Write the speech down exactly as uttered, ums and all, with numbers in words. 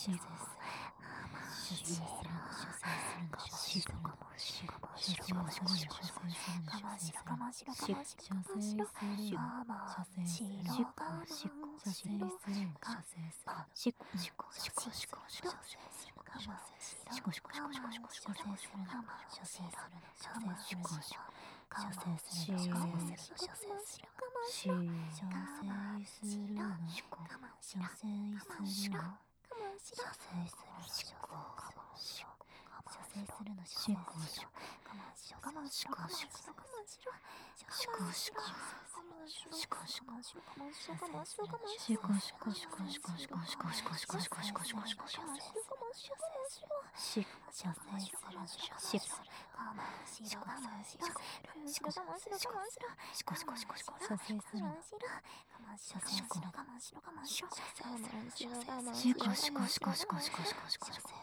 しこ射精するの射精するの射精するのしこしこしこしこしこしこしこ我慢しろ我慢しろ我慢しろ我慢しろ我慢しろしこしこ射精するの射精するのしこしこしこしこ射精するの我慢しこしこしこしこしこしこ射精するの射精するの射精するの射精するの射精するの射精するの射精するの射精するの射精するの我慢しろ我慢しろ射精するの我慢しろ射精するのしこしこ射精するの射精するの我慢しろ我慢しろ我慢しろ我慢しろしこしこしこしこ我慢しろ我慢しろ我慢しろ我慢しろしこしこしこしこしこしこしこしこしこしこしこしこしこしこしこし射精するの射精する我慢しろ我慢しろしこしこしこしこしこしこしこしこ射精するの我慢しろ我慢しろ我慢しろ我慢しろ我慢しろ我慢しろ我慢しろしこしこしこしこしこしこしこしこ